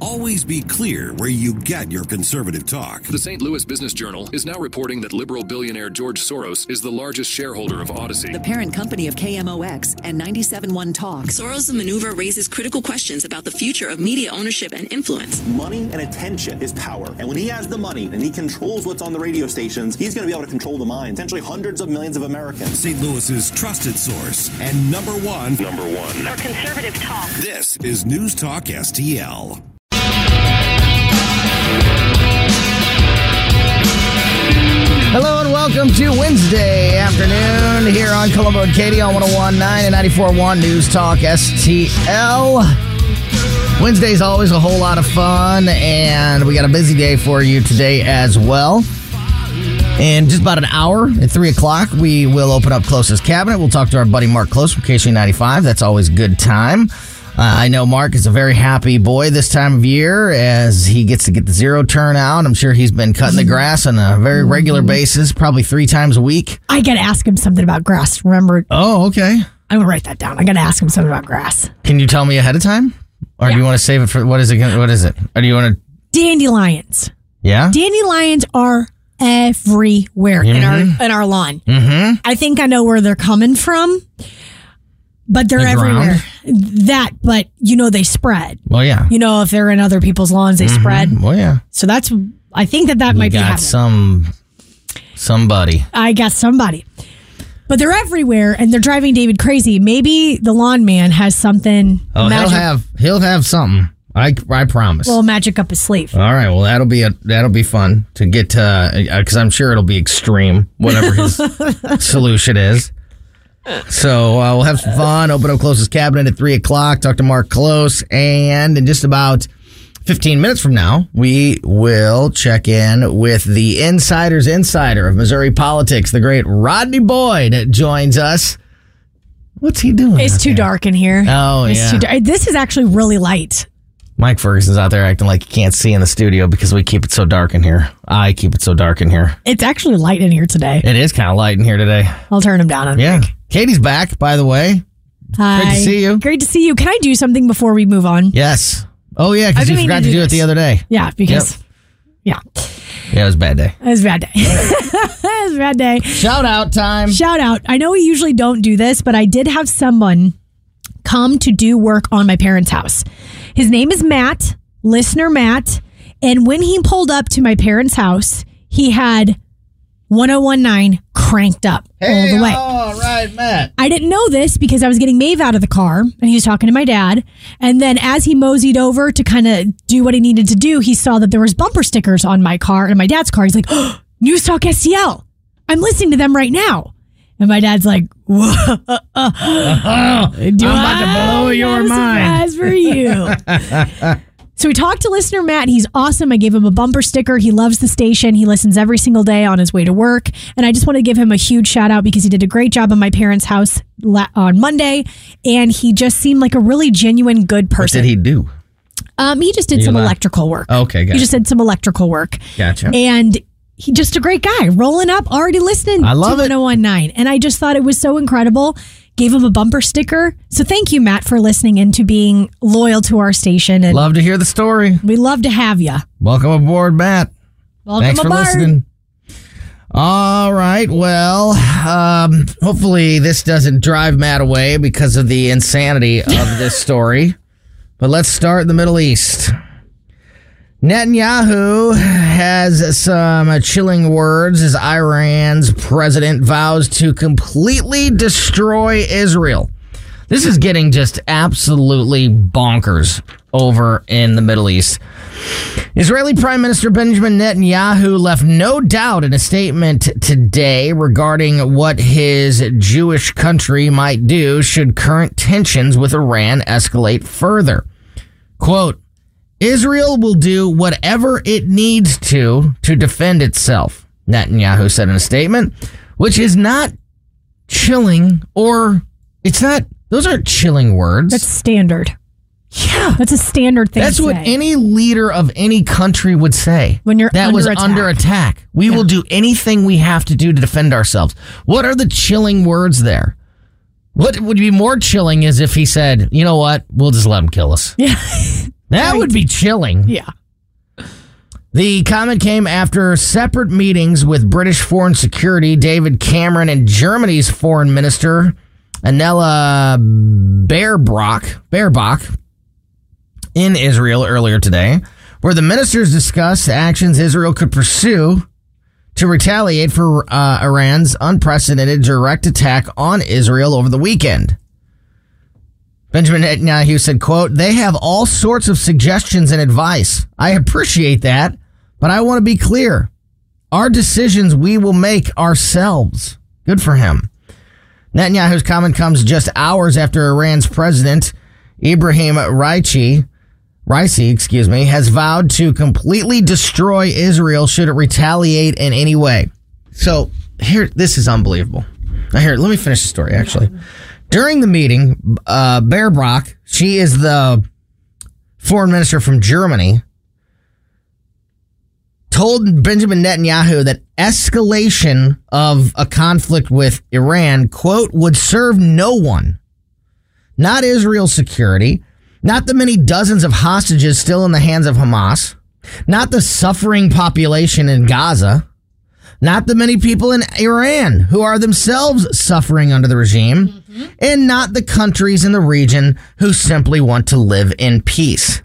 Always be clear where you get your conservative talk. The St. Louis Business Journal is now reporting that liberal billionaire George Soros is the largest shareholder of Odyssey, the parent company of KMOX and 97.1 Talk. Soros' maneuver raises critical questions about the future of media ownership and influence. Money and attention is power. And when he has the money and he controls what's on the radio stations, he's going to be able to control the minds, potentially hundreds of millions of Americans. St. Louis's trusted source and number one for conservative talk. This is News Talk STL. Hello and welcome to Wednesday afternoon here on Colombo and Katie on 101.9 and 94.1 News Talk STL. Wednesday's always a whole lot of fun, and we got a busy day for you today as well. In just about an hour, at 3 o'clock, we will open up Close's Cabinet. We'll talk to our buddy Mark Close from KC95. That's always a good time. I know Mark is a very happy boy this time of year as he gets to get the zero turn out. I'm sure he's been cutting the grass on a very regular basis, probably 3 times a week. I got to ask him something about grass, remember? Oh, okay. I'm going to write that down. I got to ask him something about grass. Can you tell me ahead of time? Or do you want to save it for, what is it? Or do you want to? Dandelions. Yeah? Dandelions are everywhere in our lawn. Mm-hmm. I think I know where they're coming from. But they're everywhere. But they spread. Well, yeah. If they're in other people's lawns, they spread. Well, yeah. So I think that might be happening. Somebody. I got somebody. But they're everywhere, and they're driving David crazy. Maybe the lawn man has something. Oh, he'll have something. I promise. Well, magic up his sleeve. All right. Well, that'll be fun to get to, because I'm sure it'll be extreme, whatever his solution is. So we'll have some fun, open up Close's Cabinet at 3 o'clock, talk to Mark Close, and in just about 15 minutes from now, we will check in with the insider's insider of Missouri politics, the great Rodney Boyd joins us. What's he doing? It's too dark in here. Oh, it's too dark. This is actually really light. Mike Ferguson's out there acting like he can't see in the studio because we keep it so dark in here. I keep it so dark in here. It's actually light in here today. It is kind of light in here today. I'll turn him down. Katie's back, by the way. Hi. Great to see you. Great to see you. Can I do something before we move on? Yes. Oh, yeah, because you forgot to do it the other day. Yeah, because... Yep. Yeah, it was a bad day. It was a bad day. It was a bad day. Shout out time. Shout out. I know we usually don't do this, but I did have someone come to do work on my parents' house. His name is Matt, listener Matt, and when he pulled up to my parents' house, he had 101.9 cranked up all the way. All right, Matt. I didn't know this because I was getting Maeve out of the car and he was talking to my dad. And then as he moseyed over to kind of do what he needed to do, he saw that there was bumper stickers on my car and my dad's car. He's like, oh, News Talk STL. I'm listening to them right now. And my dad's like, whoa, I'm about to blow your mind. Surprise for you. So we talked to listener Matt. He's awesome. I gave him a bumper sticker. He loves the station. He listens every single day on his way to work. And I just want to give him a huge shout out because he did a great job on my parents' house on Monday. And he just seemed like a really genuine, good person. What did he do? He just did some electrical work. Okay, gotcha. He just did some electrical work. Gotcha. And he's just a great guy, rolling up, already listening I love to it. 101.9. And I just thought it was so incredible. Gave him a bumper sticker. So thank you, Matt, for listening and to being loyal to our station. And love to hear the story. We love to have you. Welcome aboard, Matt. Welcome Thanks for aboard. listening. All right. Well, hopefully this doesn't drive Matt away because of the insanity of this story. But let's start in the Middle East. Netanyahu has some chilling words as Iran's president vows to completely destroy Israel. This is getting just absolutely bonkers over in the Middle East. Israeli Prime Minister Benjamin Netanyahu left no doubt in a statement today regarding what his Jewish country might do should current tensions with Iran escalate further. Quote, Israel will do whatever it needs to defend itself, Netanyahu said in a statement, which is not chilling those aren't chilling words. That's standard. Yeah. That's a standard thing That's to what say. any leader of any country would say. When you're that under was attack. under attack. We will do anything we have to do to defend ourselves. What are the chilling words there? What would be more chilling is if he said, you know what, we'll just let them kill us. Yeah. That would be chilling. Yeah. The comment came after separate meetings with British Foreign Secretary David Cameron and Germany's Foreign Minister Annalena Baerbock in Israel earlier today, where the ministers discussed actions Israel could pursue to retaliate for Iran's unprecedented direct attack on Israel over the weekend. Benjamin Netanyahu said, quote, "They have all sorts of suggestions and advice. I appreciate that, but I want to be clear. Our decisions we will make ourselves." Good for him. Netanyahu's comment comes just hours after Iran's president, Ibrahim Raisi, has vowed to completely destroy Israel should it retaliate in any way. So here, this is unbelievable. Now here, let me finish the story, actually. During the meeting, Baerbock, she is the foreign minister from Germany, told Benjamin Netanyahu that escalation of a conflict with Iran, quote, would serve no one, not Israel's security, not the many dozens of hostages still in the hands of Hamas, not the suffering population in Gaza, not the many people in Iran who are themselves suffering under the regime, and not the countries in the region who simply want to live in peace.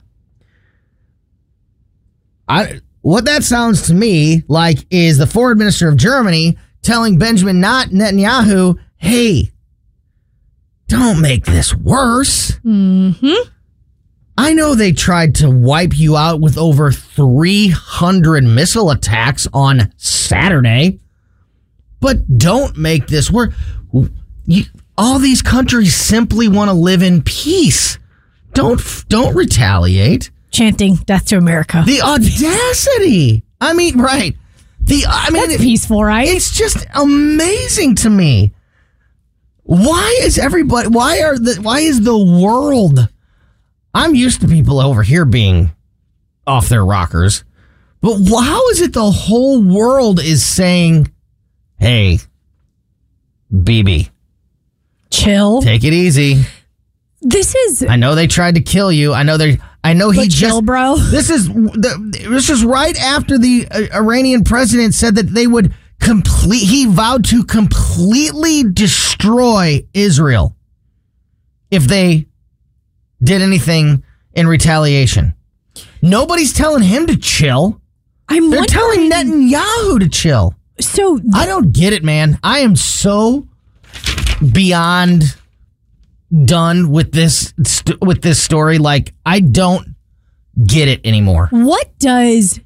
What that sounds to me like is the foreign minister of Germany telling Benjamin Netanyahu, hey, don't make this worse. Mm-hmm. I know they tried to wipe you out with over 300 missile attacks on Saturday, but don't make this worse. All these countries simply want to live in peace. Don't retaliate. Chanting death to America. The audacity. I mean, right. That's peaceful, right? It's just amazing to me. Why is the world... I'm used to people over here being off their rockers, but how is it the whole world is saying, hey, Bibi, chill, take it easy. I know they tried to kill you. Chill, bro. This is right after the Iranian president said that they would he vowed to completely destroy Israel if they did anything retaliation. Nobody's telling him to chill. They're telling Netanyahu to chill. So I don't get it, man. I am so beyond done with this story. Like, I don't get it anymore. What does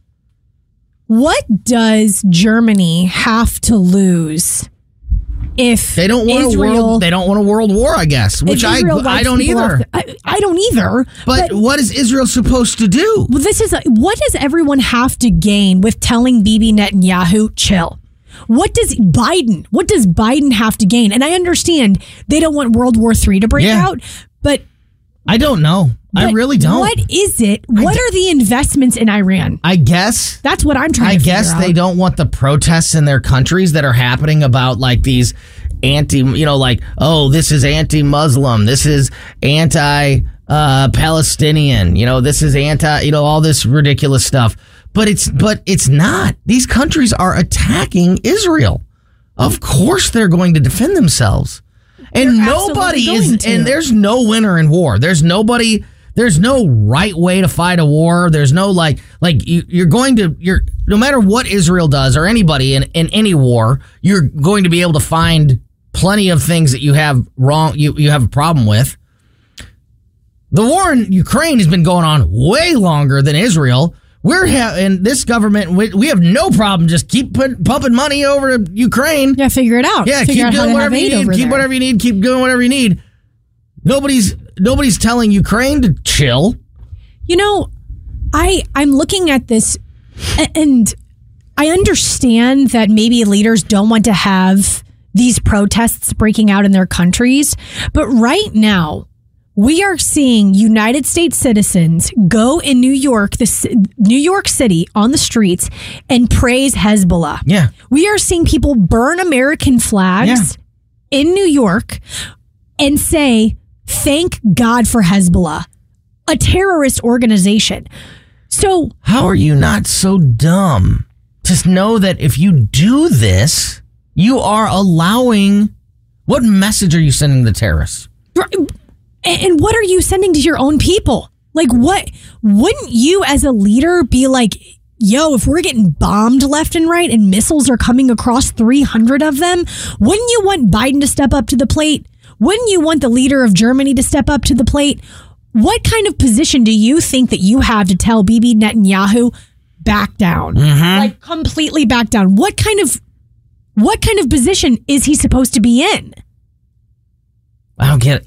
Germany have to lose if they don't want a world war, I guess, which I don't either. I don't either. But what is Israel supposed to do? Well, what does everyone have to gain with telling Bibi Netanyahu chill? What does Biden have to gain? And I understand they don't want World War III to break out, but I don't know. I really don't. What is it? What are the investments in Iran? I guess that's what I'm trying to figure out. I guess they don't want the protests in their countries that are happening about like these this is anti-Muslim, this is anti-Palestinian, this is all this ridiculous stuff. But it's not. These countries are attacking Israel. Of course they're going to defend themselves. And there's no winner in war. There's no right way to fight a war. There's no no matter what Israel does or anybody in any war, you're going to be able to find plenty of things that you have wrong, you have a problem with. The war in Ukraine has been going on way longer than Israel. In this government, we have no problem. Just keep pumping money over to Ukraine. Yeah, figure it out. Yeah, keep doing whatever you need. Keep whatever you need. Keep doing whatever you need. Nobody's telling Ukraine to chill. I'm looking at this, and I understand that maybe leaders don't want to have these protests breaking out in their countries, but right now, we are seeing United States citizens go in New York City on the streets and praise Hezbollah. Yeah. We are seeing people burn American flags in New York and say, thank God for Hezbollah. a terrorist organization. So how are you not so dumb? Just know that if you do this, you are allowing. What message are you sending the terrorists? And what are you sending to your own people? Like, what? Wouldn't you as a leader be like, yo, if we're getting bombed left and right and missiles are coming across 300 of them, wouldn't you want Biden to step up to the plate? Wouldn't you want the leader of Germany to step up to the plate? What kind of position do you think that you have to tell Bibi Netanyahu back down? Like, completely back down. What kind of position is he supposed to be in? I don't get it.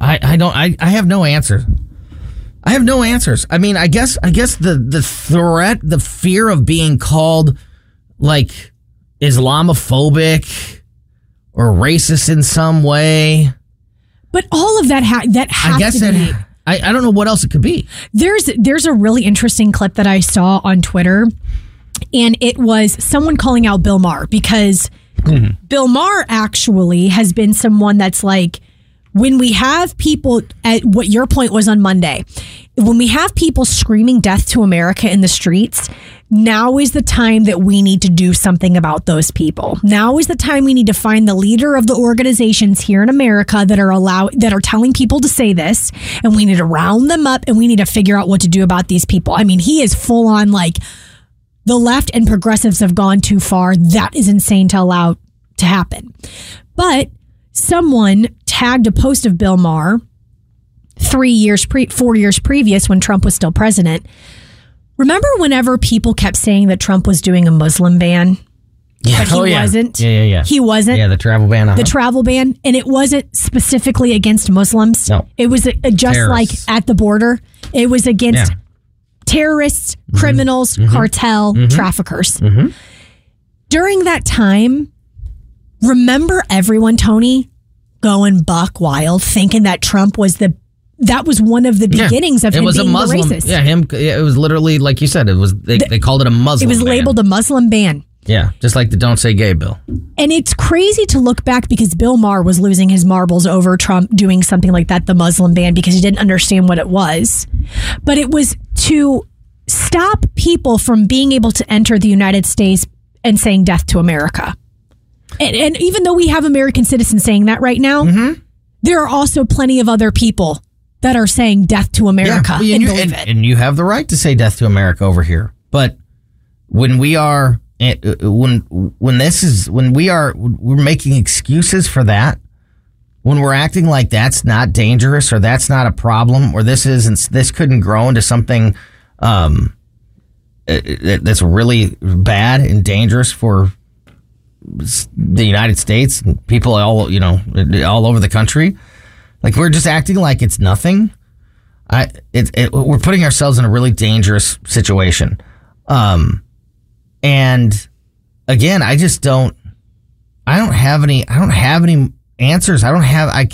I have no answer. I have no answers. I mean, I guess the threat, the fear of being called like Islamophobic or racist in some way. But all of that has to be. I don't know what else it could be. There's a really interesting clip that I saw on Twitter, and it was someone calling out Bill Maher, because Bill Maher actually has been someone that's like, when we have people, at what your point was on Monday, when we have people screaming death to America in the streets, now is the time that we need to do something about those people. Now is the time we need to find the leader of the organizations here in America that are telling people to say this, and we need to round them up, and we need to figure out what to do about these people. I mean, he is full on like, the left and progressives have gone too far. That is insane to allow to happen. But someone tagged a post of Bill Maher 4 years previous when Trump was still president. Remember whenever people kept saying that Trump was doing a Muslim ban? Yeah. But he wasn't. Yeah. He wasn't. Yeah, the travel ban. The travel ban. And it wasn't specifically against Muslims. No. It was just terrorists. like at the border. It was against terrorists, criminals, cartel, traffickers. During that time, remember everyone, Tony, going buck wild, thinking that Trump was that was one of the beginnings of him being a Muslim, racist. Yeah, it was literally, like you said, it was they called it a Muslim ban. It was labeled a Muslim ban. Yeah, just like the Don't Say Gay bill. And it's crazy to look back, because Bill Maher was losing his marbles over Trump doing something like that, the Muslim ban, because he didn't understand what it was. But it was to stop people from being able to enter the United States and saying death to America. And even though we have American citizens saying that right now, there are also plenty of other people that are saying death to America. Yeah, and you have the right to say death to America over here. But when we are we're making excuses for that, when we're acting like that's not dangerous or that's not a problem, or this couldn't grow into something that's really bad and dangerous for the United States and people all over the country, like we're just acting like it's nothing. We're putting ourselves in a really dangerous situation. And again, I don't have any answers. I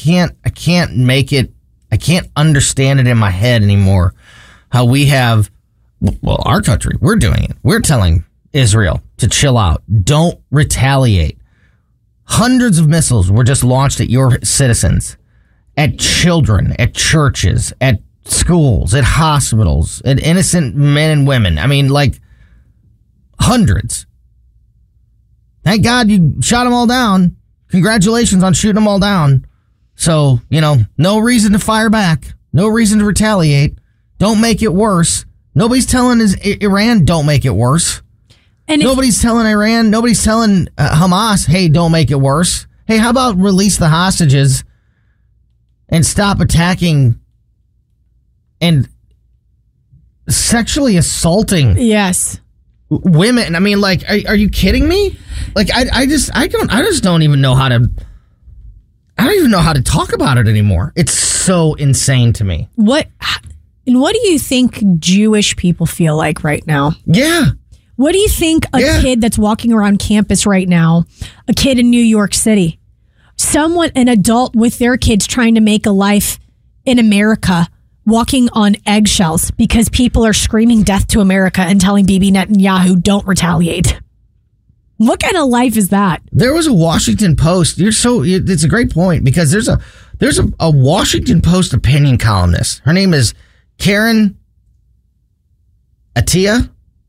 can't understand it in my head anymore. How we have, well, our country, we're doing it. We're telling Israel to chill out. Don't retaliate. Hundreds of missiles were just launched at your citizens, at children, at churches, at schools, at hospitals, at innocent men and women. I mean, like, hundreds. Thank God you shot them all down. Congratulations on shooting them all down. So, no reason to fire back. No reason to retaliate. Don't make it worse. Nobody's telling Iran, don't make it worse. And nobody's telling Iran, nobody's telling Hamas, hey, don't make it worse. Hey, how about release the hostages and stop attacking and sexually assaulting women? I mean, like, are you kidding me? Like, I just don't even know how to talk about it anymore. It's so insane to me. What do you think Jewish people feel like right now? Yeah. What do you think a kid that's walking around campus right now, a kid in New York City, an adult with their kids trying to make a life in America, walking on eggshells because people are screaming death to America and telling Bibi Netanyahu, don't retaliate? What kind of life is that? There was a Washington Post. It's a great point, because there's a Washington Post opinion columnist. Her name is Karen Attiah,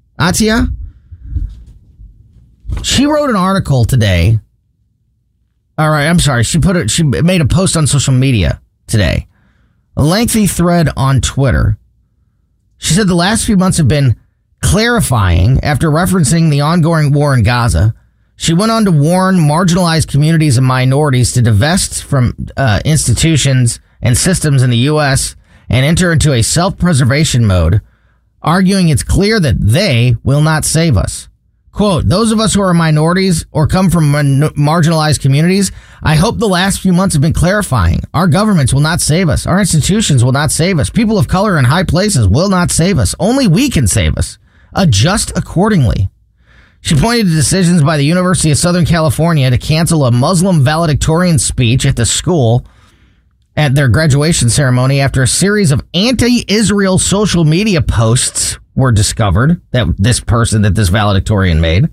she wrote an article today. All right, I'm sorry. She made a post on social media today. A lengthy thread on Twitter. She said the last few months have been clarifying after referencing the ongoing war in Gaza. She went on to warn marginalized communities and minorities to divest from institutions and systems in the U.S. and enter into a self-preservation mode, arguing it's clear that they will not save us. Quote, those of us who are minorities or come from marginalized communities, I hope the last few months have been clarifying. Our governments will not save us. Our institutions will not save us. People of color in high places will not save us. Only we can save us. Adjust accordingly. She pointed to decisions by the University of Southern California to cancel a Muslim valedictorian speech at the school at their graduation ceremony after a series of anti-Israel social media posts were discovered that this valedictorian made.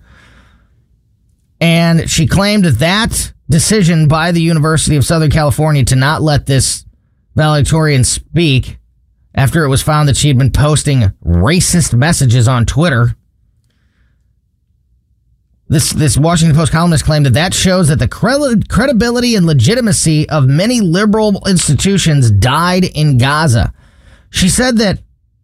And she claimed that decision by the University of Southern California to not let this valedictorian speak after it was found that she had been posting racist messages on Twitter. This Washington Post columnist claimed that shows that the credibility and legitimacy of many liberal institutions died in Gaza. She said that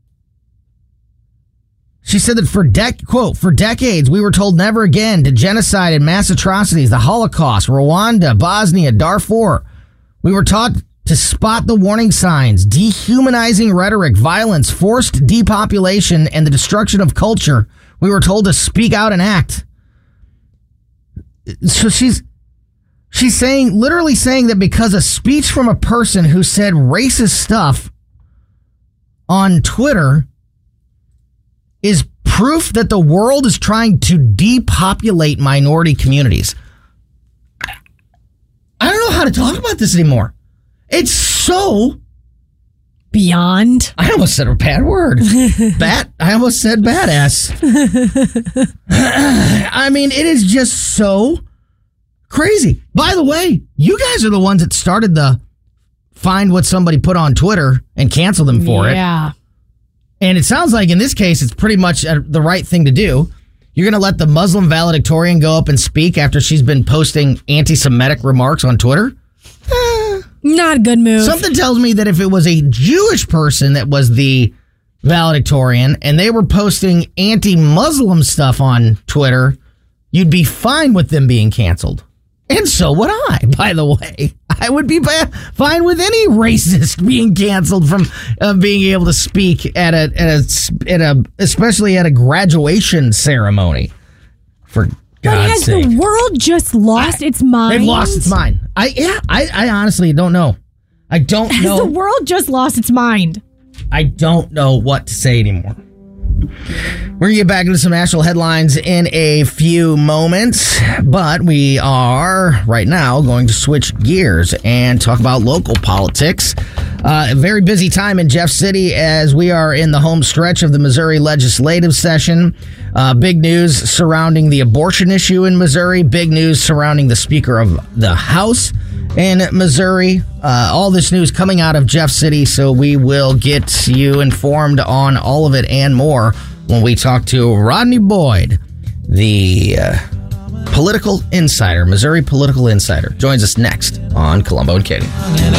for decades, we were told never again to genocide and mass atrocities, the Holocaust, Rwanda, Bosnia, Darfur. We were taught to spot the warning signs, dehumanizing rhetoric, violence, forced depopulation, and the destruction of culture. We were told to speak out and act. So she's literally saying that because a speech from a person who said racist stuff on Twitter is proof that the world is trying to depopulate minority communities. I don't know how to talk about this anymore. It's so beyond. I almost said a bad word. I almost said badass. I mean, it is just so crazy. By the way, you guys are the ones that started the find what somebody put on Twitter and cancel them for it. Yeah. And it sounds like in this case, it's pretty much the right thing to do. You're going to let the Muslim valedictorian go up and speak after she's been posting anti-Semitic remarks on Twitter? Not a good move. Something tells me that if it was a Jewish person that was the valedictorian and they were posting anti-Muslim stuff on Twitter, you'd be fine with them being canceled. And so would I, by the way. I would be fine with any racist being canceled from being able to speak at especially at a graduation ceremony. For God's sake. Has the world just lost its mind? They've lost its mind. I honestly don't know. I don't know. Has the world just lost its mind? I don't know what to say anymore. We're going to get back into some national headlines in a few moments, but we are right now going to switch gears and talk about local politics. A very busy time in Jeff City as we are in the home stretch of the Missouri legislative session. Big news surrounding the abortion issue in Missouri. Big news surrounding the Speaker of the House in Missouri. All this news coming out of Jeff City, so we will get you informed on all of it and more when we talk to Rodney Boyd, the political insider, Missouri political insider. Joins us next on Columbo and Katie.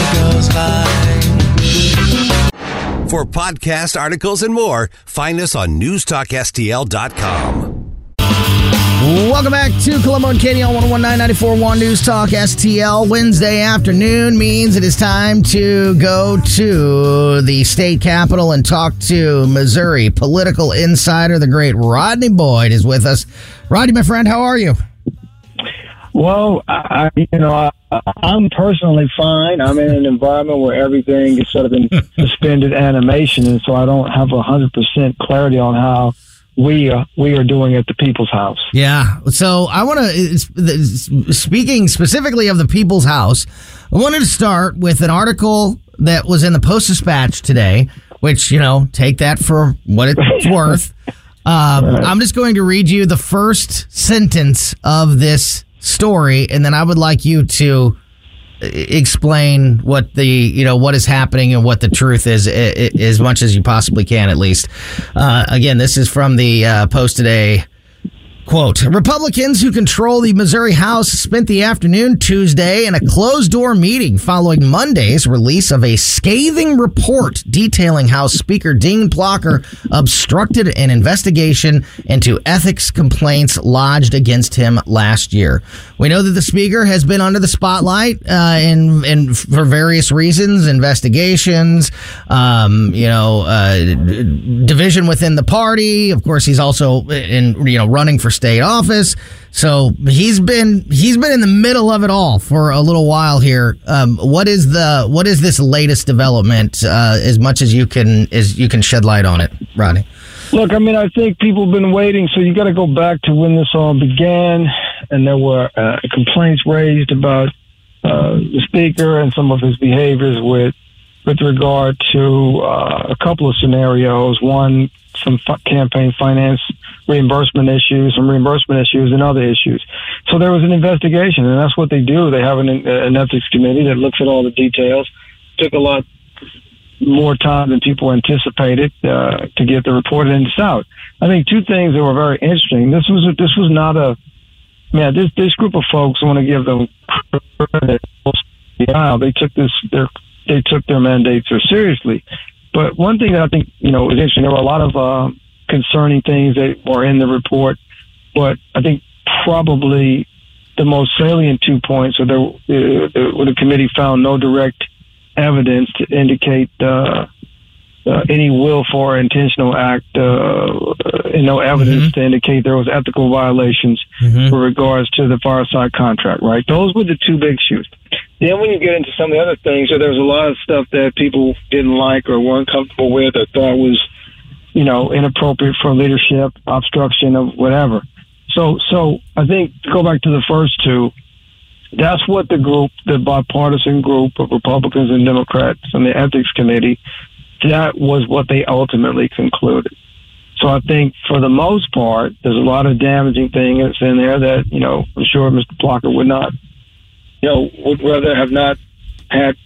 For podcast articles and more, find us on newstalkstl.com. Welcome back to Columbo and Katie on 101.9 94.1 News Talk STL. Wednesday afternoon means it is time to go to the state capitol and talk to Missouri political insider. The great Rodney Boyd is with us. Rodney, my friend, how are you? Well, I'm personally fine. I'm in an environment where everything is sort of in suspended animation, and so I don't have 100% clarity on how we are doing at the People's House. Yeah. So I want to, speaking specifically of the People's House, I wanted to start with an article that was in the Post-Dispatch today, which, take that for what it's worth. I'm just going to read you the first sentence of this story, and then I would like you to explain what what is happening and what the truth is as much as you possibly can, at least. Again, this is from the Post today. Quote, Republicans who control the Missouri House spent the afternoon Tuesday in a closed-door meeting following Monday's release of a scathing report detailing how Speaker Dean Plocher obstructed an investigation into ethics complaints lodged against him last year. We know that the Speaker has been under the spotlight for various reasons, investigations, division within the party. Of course, he's also running for state office, so he's been in the middle of it all for a little while here. What is this latest development? As much as you can shed light on it, Rodney. Look, I mean, I think people have been waiting, so you got to go back to when this all began, and there were complaints raised about the Speaker and some of his behaviors with regard to a couple of scenarios. One, some campaign finance reimbursement issues, and other issues. So there was an investigation, and that's what they do. They have an ethics committee that looks at all the details. Took a lot more time than people anticipated to get the report in and out. I think two things that were very interesting. This was not this group of folks, I want to give them credit. They took their mandate so seriously. But one thing that I think, is interesting, there were a lot of concerning things that were in the report, but I think probably the most salient 2 points are where the committee found no direct evidence to indicate any willful or intentional act, and no evidence to indicate there was ethical violations with regards to the Fireside contract, right? Those were the two big issues. Then when you get into some of the other things, there was a lot of stuff that people didn't like or weren't comfortable with or thought was, inappropriate for leadership, obstruction of whatever. So I think to go back to the first two, that's what the bipartisan group of Republicans and Democrats and the ethics committee, that was what they ultimately concluded. So I think for the most part, there's a lot of damaging things in there that, I'm sure Mr. Plocher would not, would rather have not had,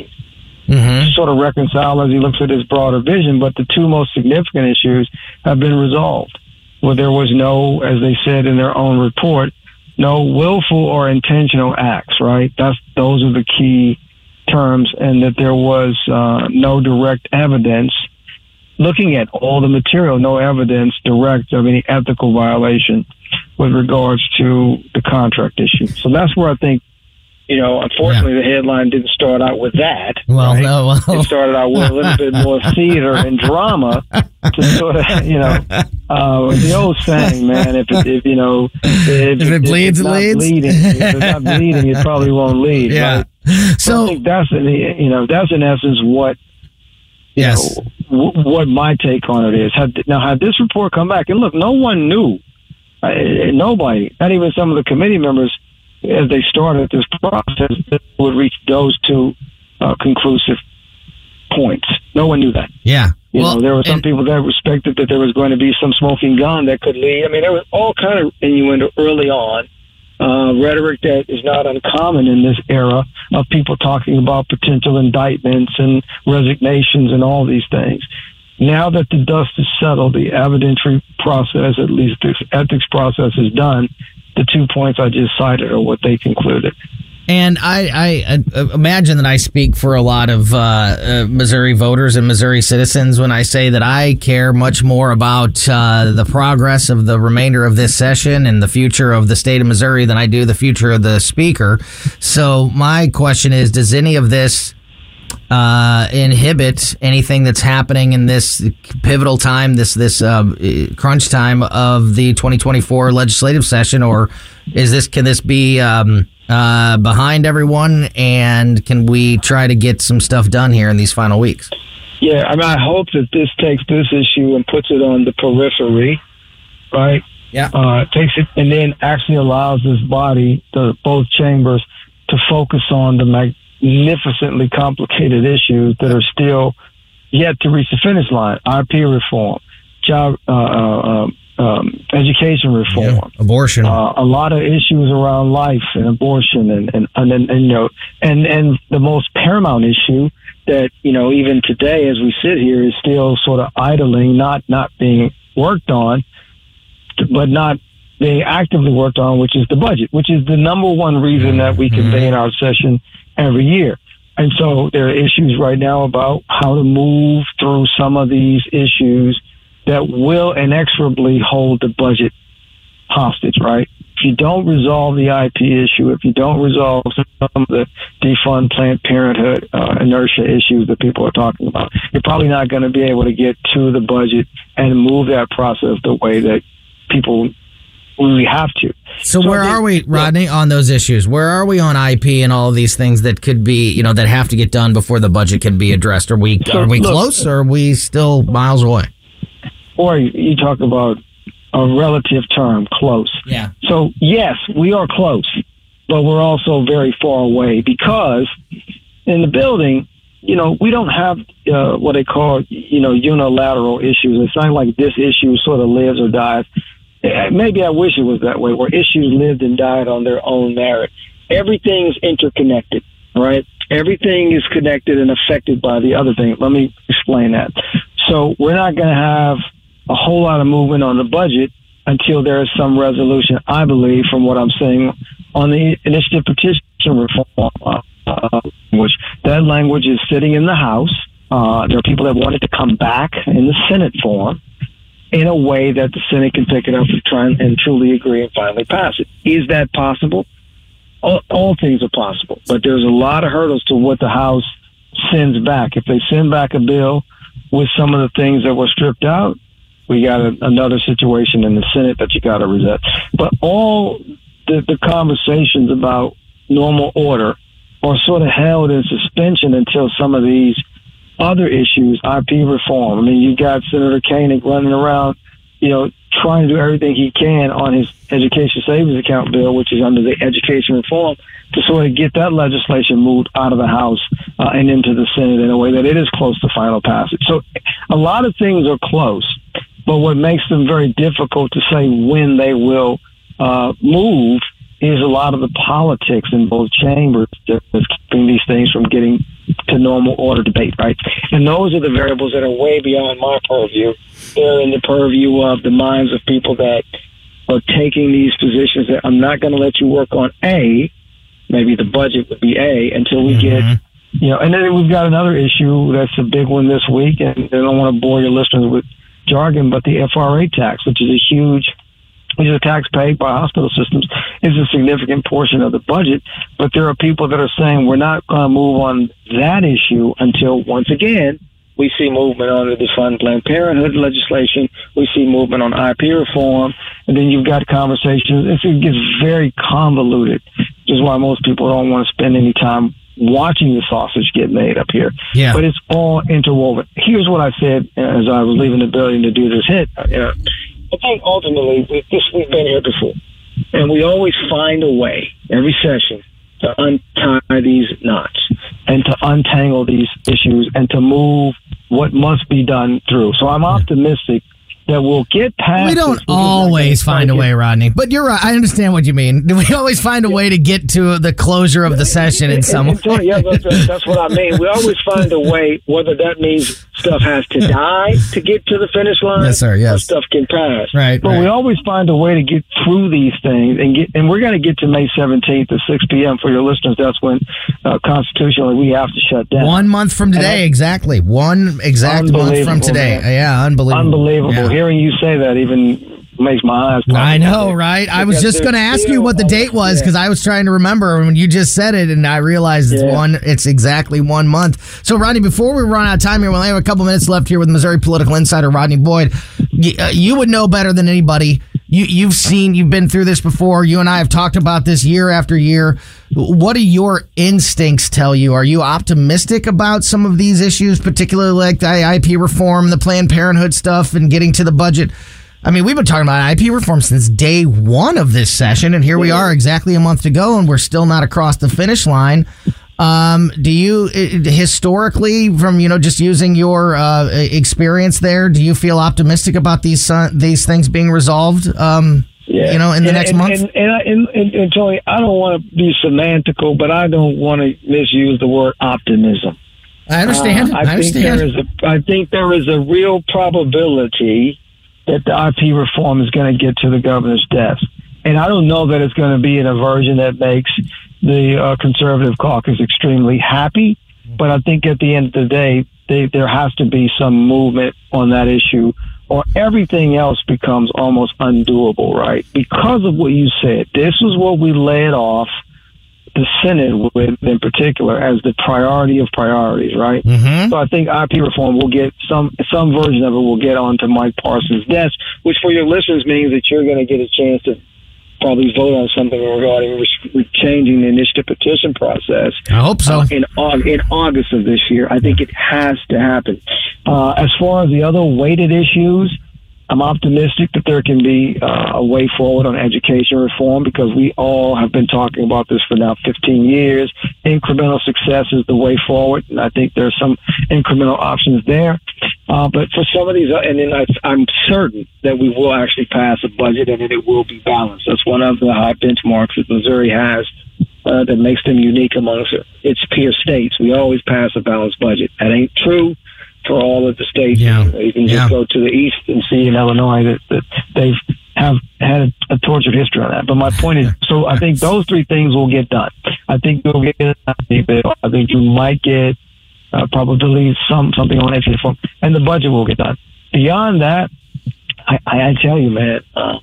sort of reconcile as he looks at his broader vision. But the two most significant issues have been resolved, where there was no, as they said in their own report, no willful or intentional acts, right? Those are the key terms, and that there was no direct evidence, looking at all the material, no evidence direct of any ethical violation with regards to the contract issue. So that's where I think, unfortunately, the headline didn't start out with that. Well, right? no. Well. It started out with a little bit more theater and drama to sort of, the old saying, man, if it bleeds, it leads. If it's not bleeding, it probably won't lead. Yeah. Right? So I think that's in essence what. Yes. What my take on it is. Had this report come back, and look, no one knew, nobody, not even some of the committee members, as they started this process, that would reach those two conclusive points. No one knew that. Yeah. There were some people that respected that there was going to be some smoking gun that could lead. I mean, there was all kind of innuendo early on, rhetoric that is not uncommon in this era of people talking about potential indictments and resignations and all these things. Now that the dust is settled, the evidentiary process, at least this ethics process, is done. The 2 points I just cited are what they concluded. And I imagine that I speak for a lot of Missouri voters and Missouri citizens when I say that I care much more about the progress of the remainder of this session and the future of the state of Missouri than I do the future of the speaker. So my question is, does any of this inhibit anything that's happening in this pivotal time, this crunch time of the 2024 legislative session, or can this be behind everyone, and can we try to get some stuff done here in these final weeks? Yeah, I mean, I hope that this takes this issue and puts it on the periphery, right? Yeah. Takes it and then actually allows this body, both chambers, to focus on the magnificently complicated issues that are still yet to reach the finish line. IP reform, job, education reform, abortion, a lot of issues around life and abortion, and the most paramount issue that, even today as we sit here is still sort of idling, not being worked on, but not being actively worked on, which is the budget, which is the number one reason that we convene our session every year. And so there are issues right now about how to move through some of these issues that will inexorably hold the budget hostage, right? If you don't resolve the IP issue, if you don't resolve some of the defund Planned Parenthood inertia issues that people are talking about, you're probably not going to be able to get to the budget and move that process the way that people really have to. So where are we, Rodney, on those issues? Where are we on IP and all of these things that could be, that have to get done before the budget can be addressed? Are we close, or are we still miles away? Or you talk about a relative term, close. Yeah. So, yes, we are close, but we're also very far away because in the building, we don't have what they call, unilateral issues. It's not like this issue sort of lives or dies. Maybe I wish it was that way, where issues lived and died on their own merit. Everything's interconnected, right? Everything is connected and affected by the other thing. Let me explain that. So we're not going to have a whole lot of movement on the budget until there is some resolution, I believe, from what I'm saying, on the initiative petition reform language. That language is sitting in the House. There are people that want it to come back in the Senate form in a way that the Senate can pick it up and try and truly agree and finally pass it. Is that possible? All things are possible, but there's a lot of hurdles to what the House sends back. If they send back a bill with some of the things that were stripped out, we got another situation in the Senate that you got to reset. But all the conversations about normal order are sort of held in suspension until some of these other issues, IP reform. I mean, you got Senator Koenig running around, trying to do everything he can on his education savings account bill, which is under the education reform, to sort of get that legislation moved out of the House and into the Senate in a way that it is close to final passage. So a lot of things are close, but what makes them very difficult to say when they will move is a lot of the politics in both chambers that's keeping these things from getting to normal order debate, right? And those are the variables that are way beyond my purview. They're in the purview of the minds of people that are taking these positions that I'm not going to let you work on A, maybe the budget would be A, until we get, and then we've got another issue that's a big one this week, and I don't want to bore your listeners with jargon, but the FRA tax, which is a tax paid by hospital systems, is a significant portion of the budget. But there are people that are saying we're not going to move on that issue until, once again, we see movement on the defund Planned Parenthood legislation. We see movement on IP reform. And then you've got conversations. It gets very convoluted, which is why most people don't want to spend any time watching the sausage get made up here. Yeah. But it's all interwoven. Here's what I said as I was leaving the building to do this hit. I think ultimately we've been here before, and we always find a way every session to untie these knots and to untangle these issues and to move what must be done through. So I'm optimistic that we'll get past. We don't always find a way, Rodney, but you're right. I understand what you mean. We always find a way to get to the closure of the session in some way. Yeah, that's what I mean. We always find a way, whether that means stuff has to die to get to the finish line. Yes, sir. Yes. Or stuff can pass. Right. But we always find a way to get through these things, and we're going to get to May 17th at 6 p.m. for your listeners. That's when constitutionally we have to shut down. 1 month from today, exactly. One exact month from today. Man. Yeah, unbelievable. Unbelievable. Yeah. Hearing you say that even makes my eyes pop. I know, right? I was just going to ask you what the date was because I was trying to remember when you just said it, and I realized it's exactly 1 month. So, Rodney, before we run out of time here, we only have a couple minutes left here with Missouri political insider Rodney Boyd. You would know better than anybody. You've been through this before. You and I have talked about this year after year. What do your instincts tell you? Are you optimistic about some of these issues, particularly like the IP reform, the Planned Parenthood stuff, and getting to the budget? I mean, we've been talking about IP reform since day one of this session, and here we are exactly a month to go, and we're still not across the finish line. Do you historically, from just using your experience there, do you feel optimistic about these things being resolved? In the next month. And Tony, I don't want to be semantical, but I don't want to misuse the word optimism. I understand. I think there is a real probability that the IP reform is going to get to the governor's desk. And I don't know that it's going to be in a version that makes the conservative caucus extremely happy. But I think at the end of the day, there has to be some movement on that issue, or everything else becomes almost undoable, right? Because of what you said, this is what we led off the Senate with, in particular, as the priority of priorities, right? Mm-hmm. So I think IP reform will get some version of it will get onto Mike Parsons' desk, which for your listeners means that you're going to get a chance to probably vote on something regarding changing the initiative petition process. I hope so. In August of this year. I think it has to happen. As far as the other weighted issues, I'm optimistic that there can be a way forward on education reform, because we all have been talking about this for now 15 years. Incremental success is the way forward, and I think there's some incremental options there. But for some of these, and then I'm certain that we will actually pass a budget and then it will be balanced. That's one of the high benchmarks that Missouri has that makes them unique amongst its peer states. We always pass a balanced budget. That ain't true for all of the states. Yeah. You can just go to the east and see in Illinois that they've had a tortured history on that. But my point is, so I think those three things will get done. I think you'll get I think you might get probably something on education reform, and the budget will get done. Beyond that, I tell you, man,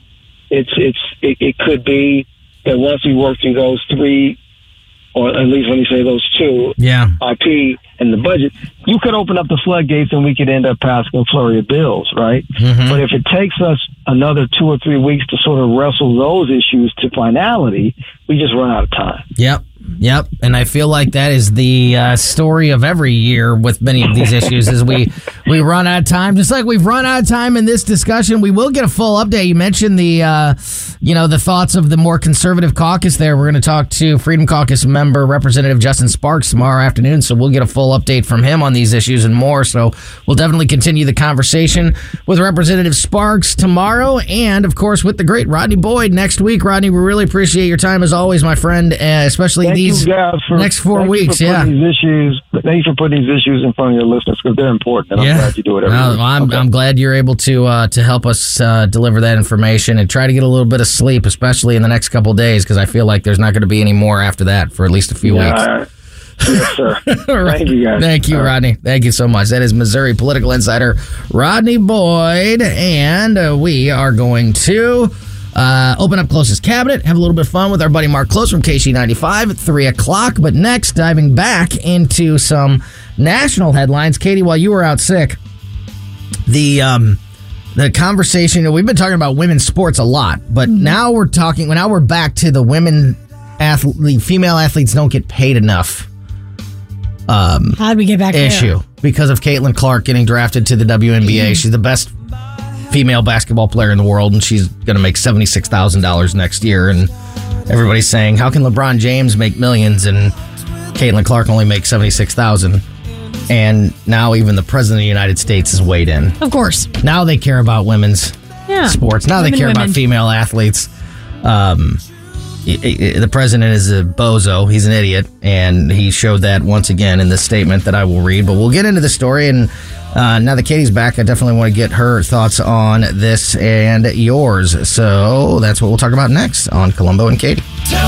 it could be that once we work through those three, or at least let me say those two, IP and the budget, you could open up the floodgates and we could end up passing a flurry of bills, right? Mm-hmm. But if it takes us another 2 or 3 weeks to sort of wrestle those issues to finality, we just run out of time. Yep. And I feel like that is the story of every year with many of these issues is we run out of time. Just like we've run out of time in this discussion, we will get a full update. You mentioned the thoughts of the more conservative caucus there. We're going to talk to Freedom Caucus member Representative Justin Sparks tomorrow afternoon, so we'll get a full update from him on these issues and more. So we'll definitely continue the conversation with Representative Sparks tomorrow, and of course with the great Rodney Boyd next week. Rodney, we really appreciate your time as always, my friend, especially these next 4 weeks. Thank you for putting these issues in front of your listeners, because they're important, and I'm glad you do it every week. I'm glad you're able to help us deliver that information and try to get a little bit of sleep, especially in the next couple of days, because I feel like there's not going to be any more after that for at least a few weeks. Yes, sir. Right. Thank you, guys. Thank you, Rodney. Thank you so much. That is Missouri political insider Rodney Boyd, and we are going to open up Close's cabinet, have a little bit of fun with our buddy Mark Close from KC95 at 3 o'clock. But next, diving back into some national headlines. Katie, while you were out sick, the conversation, we've been talking about women's sports a lot, but now we're back to the female athletes don't get paid enough. How'd we get back issue there? Because of Caitlin Clark getting drafted to the WNBA. She's the best female basketball player in the world, and she's going to make $76,000 next year. And everybody's saying, how can LeBron James make millions and Caitlin Clark only make $76,000? And now even the president of the United States has weighed in. Of course. Now they care about women's sports. Now they care about female athletes. The president is a bozo. He's an idiot, and he showed that once again in this statement that I will read. But we'll get into the story, and now that Katie's back, I definitely want to get her thoughts on this and yours. So that's what we'll talk about next on Columbo and Katie.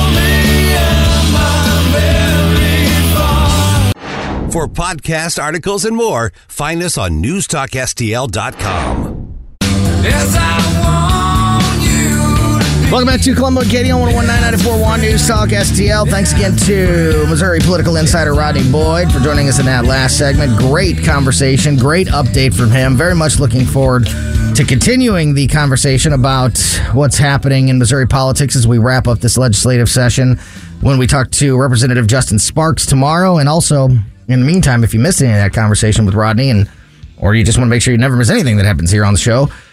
For podcast articles and more, find us on newstalkstl.com. Yes, I want you. Welcome back to Columbo and Katie on 101.994.1 News Talk STL. Thanks again to Missouri political insider Rodney Boyd for joining us in that last segment. Great conversation, great update from him. Very much looking forward to continuing the conversation about what's happening in Missouri politics as we wrap up this legislative session when we talk to Representative Justin Sparks tomorrow. And also, in the meantime, if you missed any of that conversation with Rodney, or you just want to make sure you never miss anything that happens here on the show,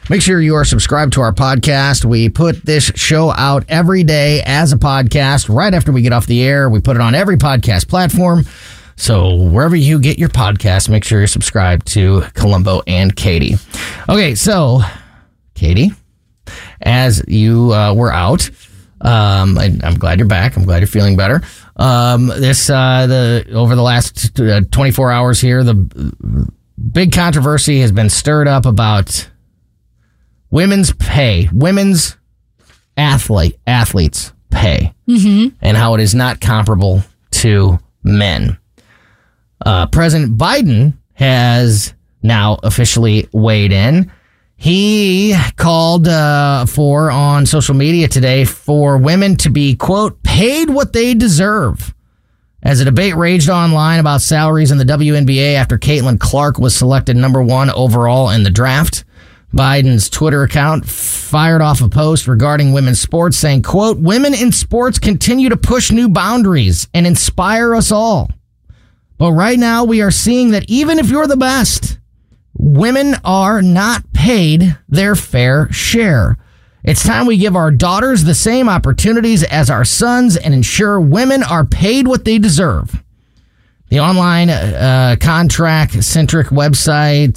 Make sure you are subscribed to our podcast. We put this show out every day as a podcast right after we get off the air. We put it on every podcast platform. So wherever you get your podcast, make sure you're subscribed to Columbo and Katie. Okay, so Katie, as you were out, I'm glad you're back. I'm glad you're feeling better. Over the last 24 hours here, the big controversy has been stirred up about women's pay, women's athletes' pay, and how it is not comparable to men. President Biden has now officially weighed in. He called for on social media today for women to be, quote, paid what they deserve. As a debate raged online about salaries in the WNBA after Caitlin Clark was selected number 1 overall in the draft, Biden's Twitter account fired off a post regarding women's sports saying, quote, women in sports continue to push new boundaries and inspire us all. But right now we are seeing that even if you're the best, women are not paid their fair share. It's time we give our daughters the same opportunities as our sons and ensure women are paid what they deserve. The online contract-centric website,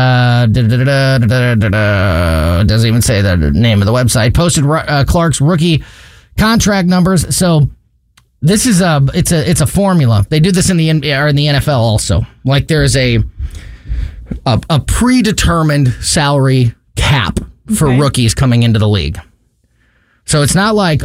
doesn't even say the name of the website, posted Clark's rookie contract numbers. So this is it's a formula. They do this in the NFL also. Like there's a predetermined salary cap for rookies coming into the league. So it's not like,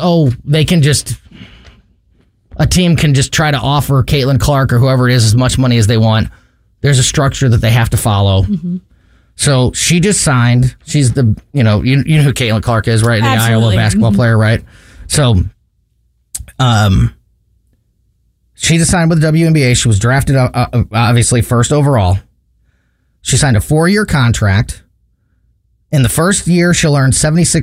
a team can just try to offer Caitlin Clark or whoever it is as much money as they want. There's a structure that they have to follow. Mm-hmm. So she just signed. She's the, you know who Caitlin Clark is, right? The Iowa basketball player, right? So, she just signed with the WNBA. She was drafted, obviously, first overall. She signed a 4-year contract. In the first year, she'll earn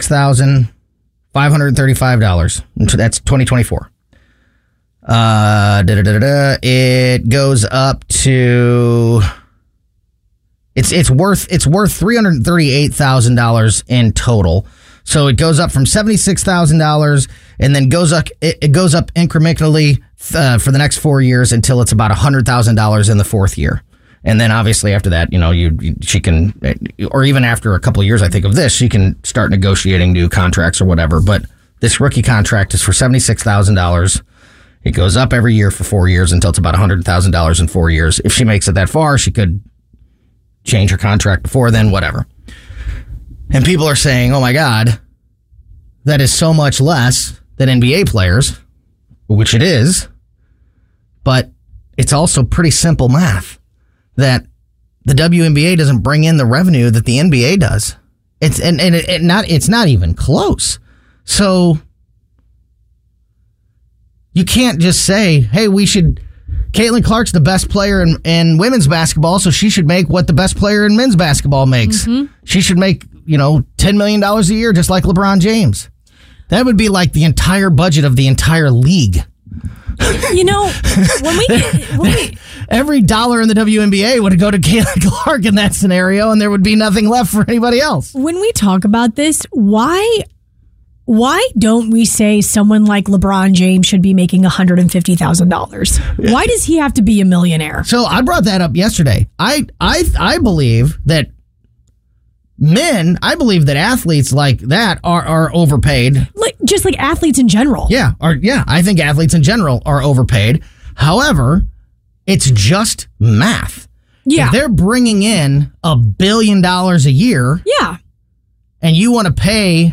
$76,535. That's 2024. It goes up to it's worth $338,000 in total. So it goes up from $76,000 and then it goes up incrementally for the next 4 years until it's about $100,000 in the 4th year. And then obviously after that, she can, or even after a couple of years, I think of this, she can start negotiating new contracts or whatever. But this rookie contract is for $76,000. It goes up every year for 4 years until it's about $100,000 in 4 years. If she makes it that far, she could change her contract before then, whatever. And people are saying, oh my God, that is so much less than NBA players, which it is. But it's also pretty simple math that the WNBA doesn't bring in the revenue that the NBA does. It's not even close. So you can't just say, hey, Caitlin Clark's the best player in women's basketball, so she should make what the best player in men's basketball makes. Mm-hmm. She should make, $10 million a year, just like LeBron James. That would be like the entire budget of the entire league. When we every dollar in the WNBA would go to Caitlin Clark in that scenario, and there would be nothing left for anybody else. When we talk about this, why don't we say someone like LeBron James should be making $150,000? Why does he have to be a millionaire? So I brought that up yesterday. I believe that athletes like that are overpaid. Just like athletes in general. Yeah. I think athletes in general are overpaid. However, it's just math. Yeah. If they're bringing in $1 billion a year. Yeah. And you want to pay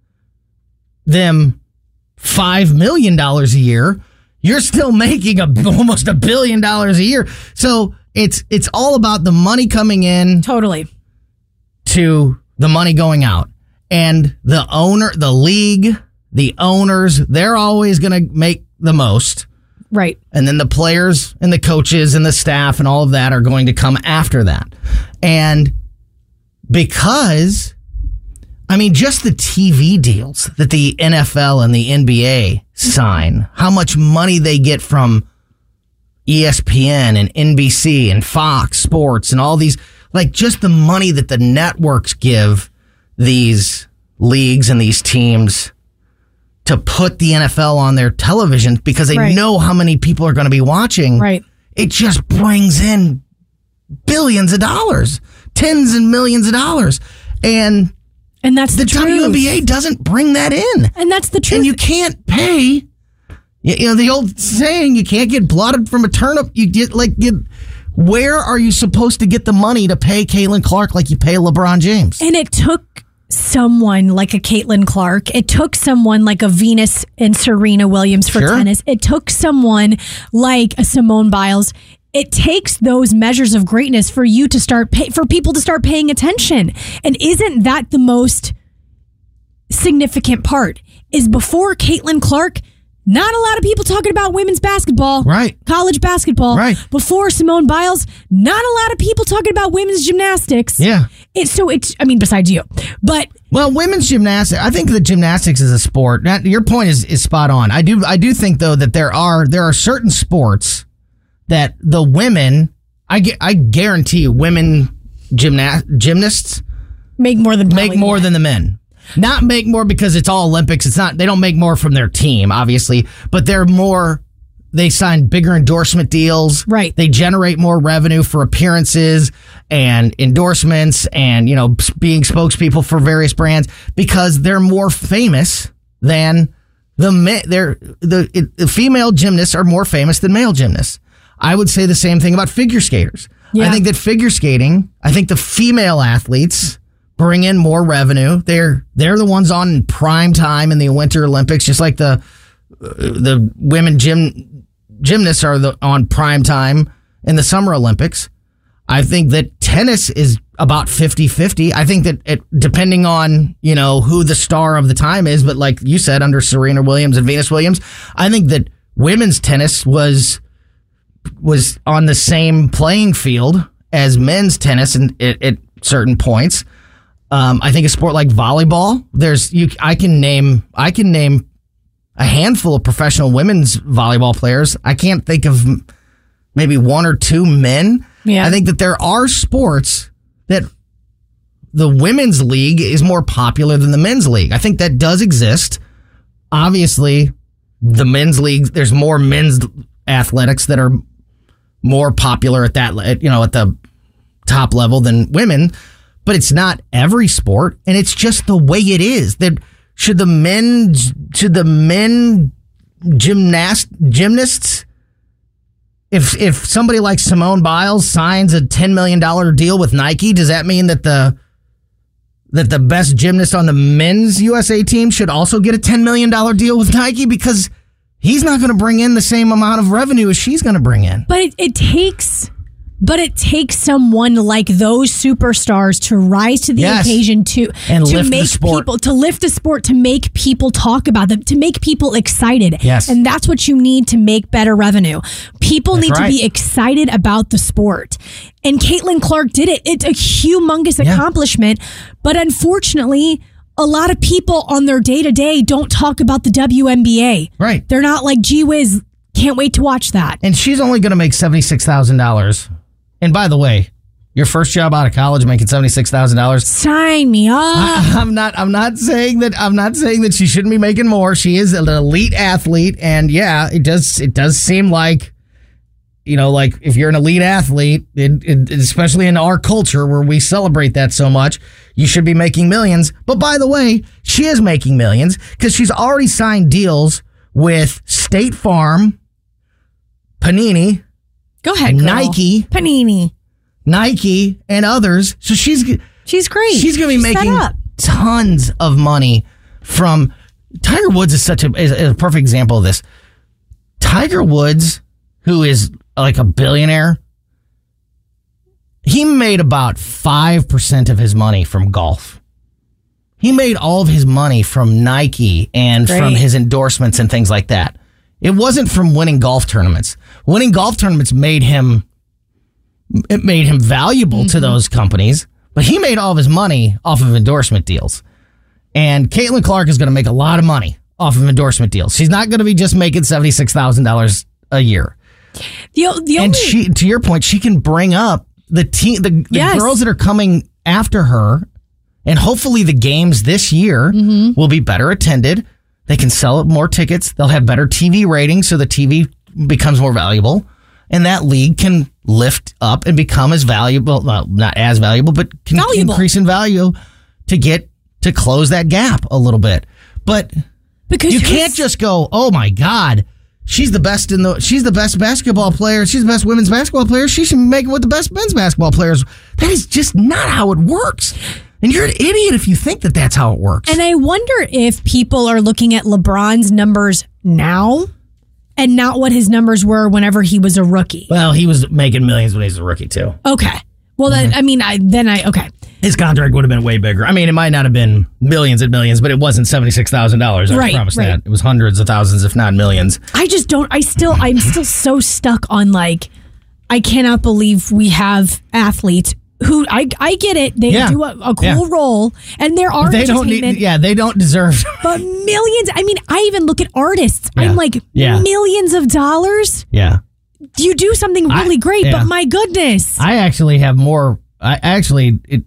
them $5 million a year, you're still making almost $1 billion a year. So it's all about the money coming in. Totally. To the money going out. And the league, the owners, they're always going to make the most. Right. And then the players and the coaches and the staff and all of that are going to come after that. And because, just the TV deals that the NFL and the NBA sign, how much money they get from ESPN and NBC and Fox Sports and all these, just the money that the networks give these leagues and these teams to put the NFL on their television because they know how many people are going to be watching. Right. It just brings in billions of dollars, tens and millions of dollars. And that's the truth. WNBA doesn't bring that in. And that's the truth. And you can't pay, the old saying, you can't get blood from a turnip. Where are you supposed to get the money to pay Caitlin Clark like you pay LeBron James? And it took someone like a Caitlin Clark. It took someone like a Venus and Serena Williams for tennis. It took someone like a Simone Biles. It takes those measures of greatness for you to for people to start paying attention. And isn't that the most significant part? Is before Caitlin Clark, not a lot of people talking about women's basketball. Right. College basketball. Right. Before Simone Biles, not a lot of people talking about women's gymnastics. Yeah. Besides you. But women's gymnastics, I think that gymnastics is a sport. Your point is spot on. I do think though that there are certain sports that the women, I guarantee you, women gymnasts make more than the men. Not make more because it's all Olympics. They don't make more from their team, obviously, but they sign bigger endorsement deals. Right. They generate more revenue for appearances and endorsements and, being spokespeople for various brands because they're more famous than the men. The female gymnasts are more famous than male gymnasts. I would say the same thing about figure skaters. Yeah. I think that figure skating, the female athletes bring in more revenue. They're the ones on prime time in the Winter Olympics, just like the women gymnasts are on prime time in the Summer Olympics. I think that tennis is about 50-50. I think that depending on, who the star of the time is, but like you said, under Serena Williams and Venus Williams, I think that women's tennis was on the same playing field as men's tennis at certain points. I think a sport like volleyball, I can name a handful of professional women's volleyball players. I can't think of maybe one or two men. Yeah. I think that there are sports that the women's league is more popular than the men's league. I think that does exist. Obviously, the men's league, there's more men's athletics that are more popular at that, at the top level than women. But it's not every sport, and it's just the way it is. That should the men gymnasts, if somebody like Simone Biles signs a $10 million deal with Nike, does that mean that the best gymnast on the men's USA team should also get a $10 million deal with Nike? Because he's not going to bring in the same amount of revenue as she's going to bring in. But it takes someone like those superstars to rise to the occasion to lift the sport, to make people talk about them, to make people excited. Yes. And that's what you need to make better revenue. People need to be excited about the sport. And Caitlin Clark did it. It's a humongous accomplishment. But unfortunately, a lot of people on their day-to-day don't talk about the WNBA. Right. They're not like, gee whiz, can't wait to watch that. And she's only going to make $76,000. And by the way, your first job out of college making $76,000. Sign me up. I'm not saying that she shouldn't be making more. She is an elite athlete, and yeah, it does seem like, like if you're an elite athlete, especially in our culture where we celebrate that so much, you should be making millions. But by the way, she is making millions because she's already signed deals with State Farm, Panini. Go ahead, girl. Nike, Panini, Nike, and others. So she's great. She's going to be making tons of money from. Tiger Woods is a perfect example of this. Tiger Woods, who is like a billionaire, he made about 5% of his money from golf. He made all of his money from Nike and from his endorsements and things like that. It wasn't from winning golf tournaments. Winning golf tournaments made him valuable to those companies, but he made all of his money off of endorsement deals. And Caitlin Clark is going to make a lot of money off of endorsement deals. She's not going to be just making $76,000 a year. To your point, she can bring up the team, the girls that are coming after her And hopefully the games this year will be better attended. They can sell more tickets. They'll have better TV ratings, so the TV becomes more valuable. And that league can lift up and become as valuable, well, not as valuable, but can increase in value to close that gap a little bit. But because you can't just go, oh my God, she's the best basketball player. She's the best women's basketball player. She should make it with the best men's basketball players. That is just not how it works. And you're an idiot if you think that that's how it works. And I wonder if people are looking at LeBron's numbers now and not what his numbers were whenever he was a rookie. Well, he was making millions when he was a rookie, too. Okay. Well, okay. His contract would have been way bigger. I mean, it might not have been millions and millions, but it wasn't $76,000. I promise that. It was hundreds of thousands, if not millions. I'm still so stuck on, like, I cannot believe we have athletes who, I get it. They do a cool role, and there are entertainment. They don't deserve. But millions. I mean, I even look at artists. Yeah. I'm like, millions of dollars? Yeah. You do something really great, but my goodness. I actually have more. An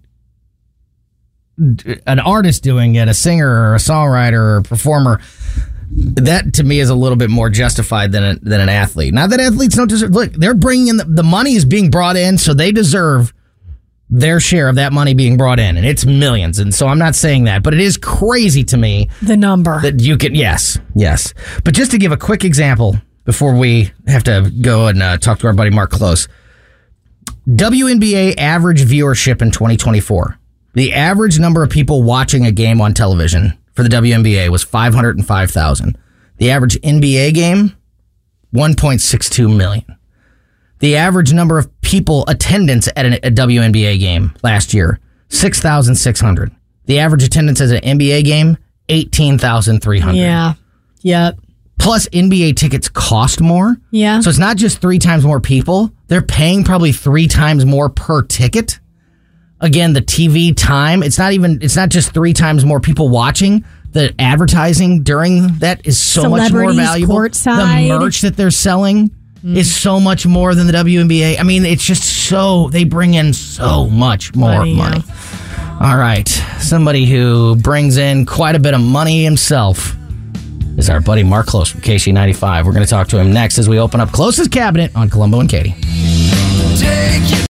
artist doing it, a singer or a songwriter or a performer, that to me is a little bit more justified than an athlete. Not that athletes don't deserve. Look, they're bringing in the money is being brought in, so they deserve their share of that money being brought in, and it's millions. And so I'm not saying that, but it is crazy to me the number that you can. Yes. But just to give a quick example before we have to go and talk to our buddy Mark Close. WNBA average viewership in 2024. The average number of people watching a game on television for the WNBA was 505,000. The average NBA game, 1.62 million. The average number of people attendance at a WNBA game last year, 6,600. The average attendance at an NBA game, 18,300. Yeah. Yep. Plus, NBA tickets cost more. Yeah. So it's not just 3 times more people. They're paying probably 3 times more per ticket. Again, the TV time, it's not just 3 times more people watching. The advertising during that is so much more valuable. Courtside. The merch that they're selling is so much more than the WNBA. I mean, it's just they bring in so much more money. All right. Somebody who brings in quite a bit of money himself is our buddy Mark Close from KC95. We're going to talk to him next as we open up Close's Cabinet on Columbo and Katie.